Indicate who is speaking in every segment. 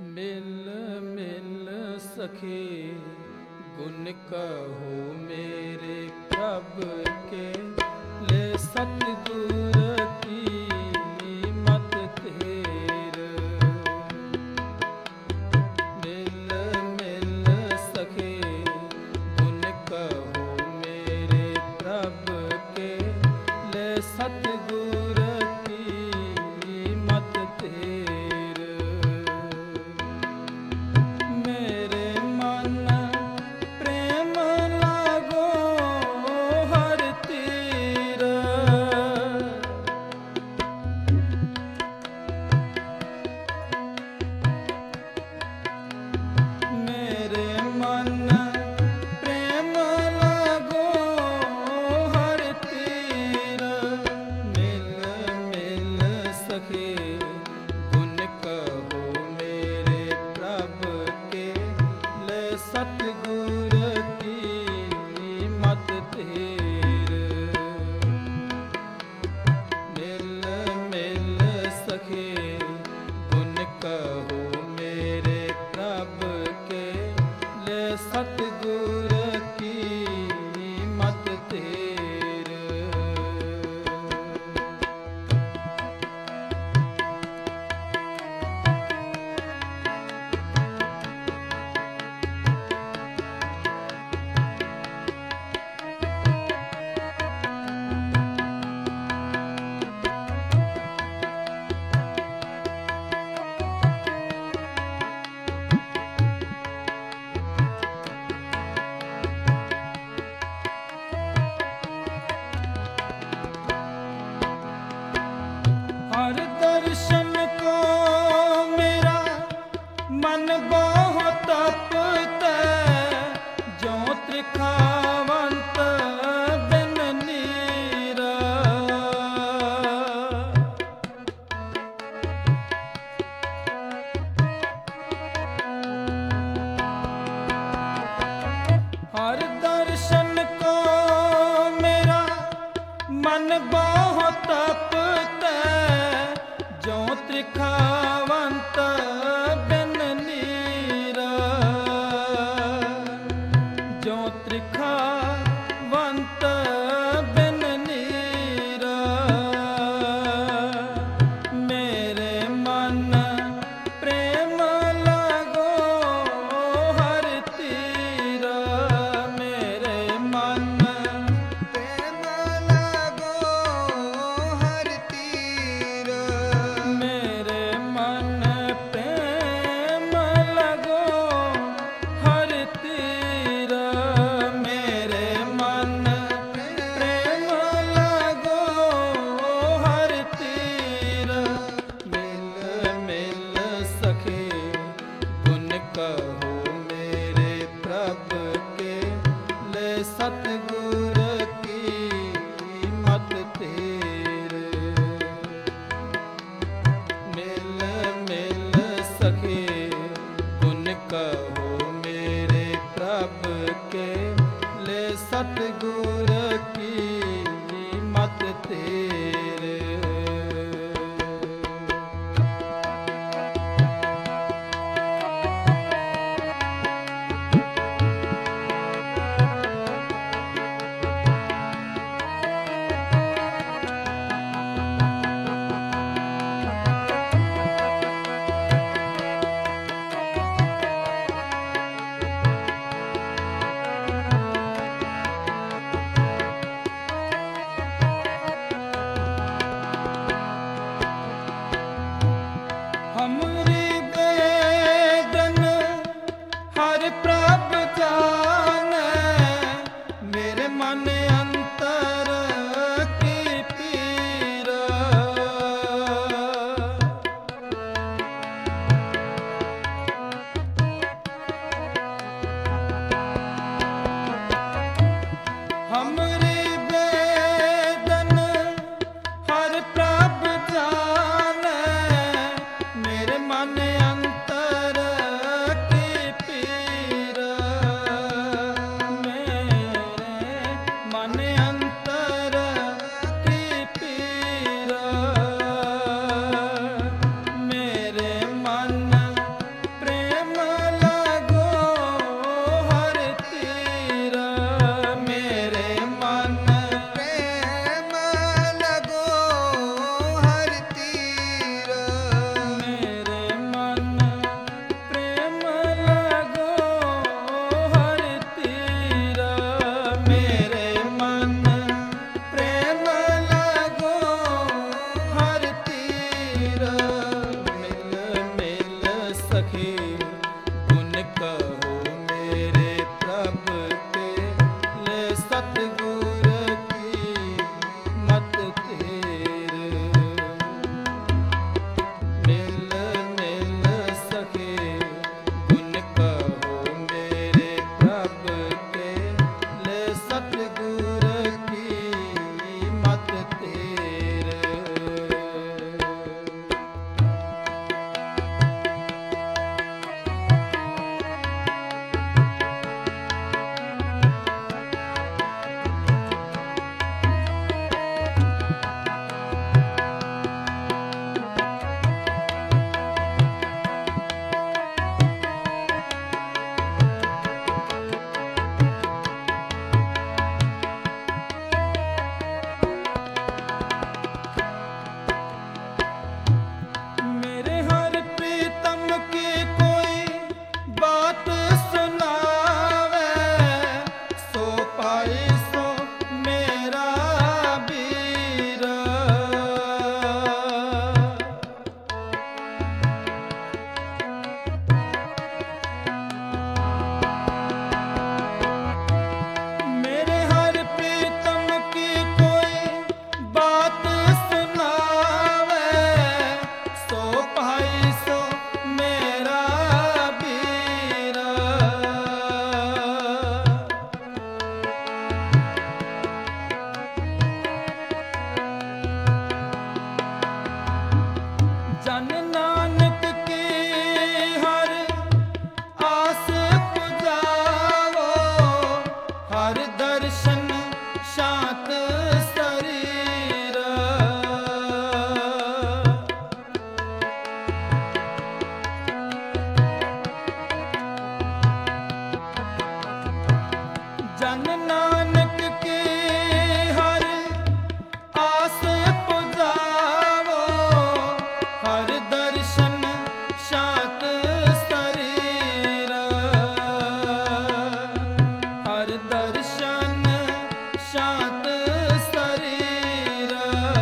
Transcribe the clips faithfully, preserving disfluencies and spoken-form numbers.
Speaker 1: मिल मिल सखी गुण कहो मेरे प्रभु के, ले सतगुर की मत तेर। मिल मिल सखी गुण कहो मेरे प्रभु के, ले सतगुर की मत तेर। मेरे मन प्रेम लागो हर तीर, मेरे मन प्रेम लागो हर तीर। मिल मिल सखी गुण कहो मेरे प्रभु के, ले सतगुर की मत तेर। मिल मिल सखी गुण कहो मेरे प्रभु के, ले सतगुर की मत तेर। हर दर्शन को मेरा मन बहुत तपता, ज्यों त्रिखावंत बिन नीरा। हर दर्शन को मेरा मन बहुत तपता, ज्यों त्रिखावंत बिन नीरा। ज्यों त्रिखावंत बिन नीरा। मेरे मन प्रेम लागो हर तीर, मेरे मन
Speaker 2: प्रेम लागो हर तीर।
Speaker 1: मेरे मन प्रेम लगो हर तीर। मेरे मन प्रेम लगो हर तीर। मिल मिल सखी गुण कहो मेरे प्रभु के, ले सतगुर की मत तेर। मिल मिल सखी गुण कहो मेरे प्रभु के, ले सतगुर की मत तेर। हमरी वेदन हर प्रभु जाने, मेरे मन अंतर की पीर। हमरी वेदन हर प्रभु जाने, मेरे मन अंतर की पीर। मेरे मन अंतर की पीर। मेरे मन सखी गुण कहो मेरे प्रभ के ले सतगुर की मत तेर मिल मिल सखी गुण कहो मेरे प्रभ के ले सतगुर की मत तेर। मेरे हर प्रीतम की कोई बात सुनावे सो पाए सो मेरा वीर। मेरे हर प्रीतम की कोई बात सुनावे सो भाई सो मेरा वीर। जन नानक की हर आस पुजावो हर दर्शन शांत शरीर। जन नानक की हर आस पुजावो हर दर्शन शांत शरीर। हर दर्शन शांत शरीर।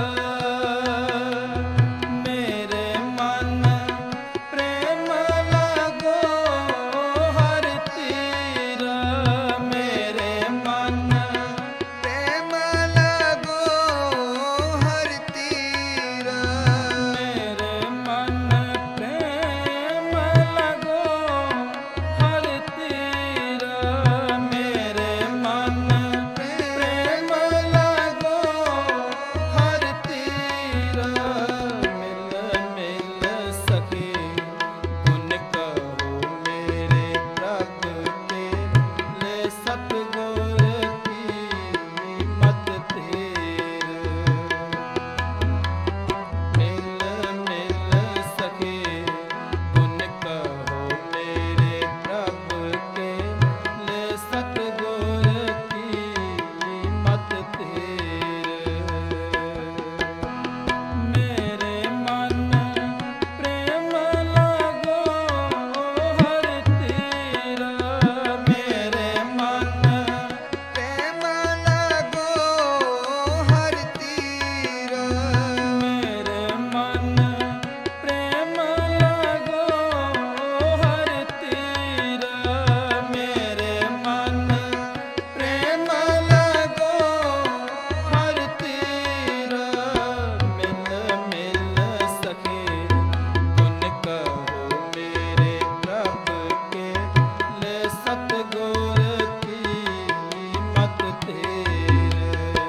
Speaker 1: मेरे मन प्रेम लगो हर तीर। मेरे मन
Speaker 2: प्रेम लगो हर तीर।
Speaker 1: मेरे मन प्रेम लगो हर तीर। मेरे मन प्रेम लगो हर तीर। मिल मिल सखी गुण कहो मेरे प्रभ के ले सतगुर की मत तेर। मिल मिल सखी गुण कहो मेरे प्रभ के ले सतगुर की मत तेर। मेरे मन प्रेम लगो हर तीर। मेरे मन
Speaker 2: प्रेम लगो हर तीर।
Speaker 1: मेरे मन प्रेम लगो हर तीर। मेरे मन प्रेम लगो हर तीर। मिल मिल सखी गुण कहो मेरे प्रभ के ले सतगुर की मत तेर।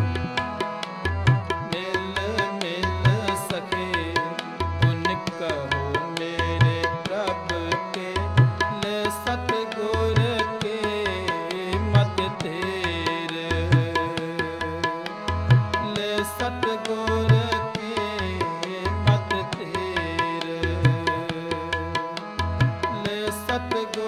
Speaker 1: मिल मिल सखी गुण कहो मेरे प्रभ के ले सतगुर के मत तेर। ले सतगुर की मत तेर। ले सतगुर